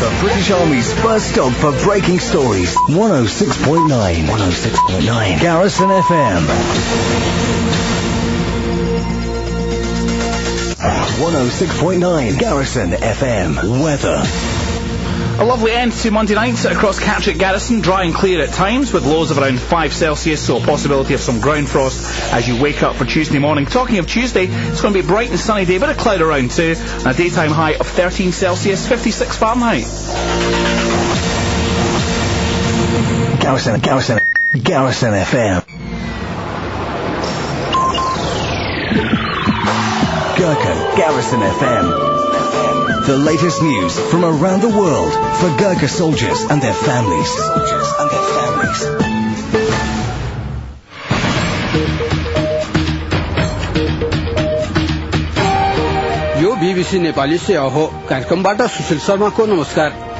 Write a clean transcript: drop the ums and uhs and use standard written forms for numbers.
The British Army's first stop for breaking stories. 106.9. 106.9. Garrison FM. 106.9 Garrison FM. Weather. A lovely end to Monday night across Catterick Garrison, dry and clear at times with lows of around 5 Celsius, so a possibility of some ground frost as you wake up for Tuesday morning. Talking of Tuesday, it's going to be a bright and sunny day, but a cloud around too, and a daytime high of 13 Celsius, 56 Fahrenheit. Garrison FM. Gurkha Garrison FM. The latest news from around the world for Gurkha soldiers and their families. यो BBC Nepali सेवा हो। कार्यक्रमबाट सुशील शर्माको नमस्कार।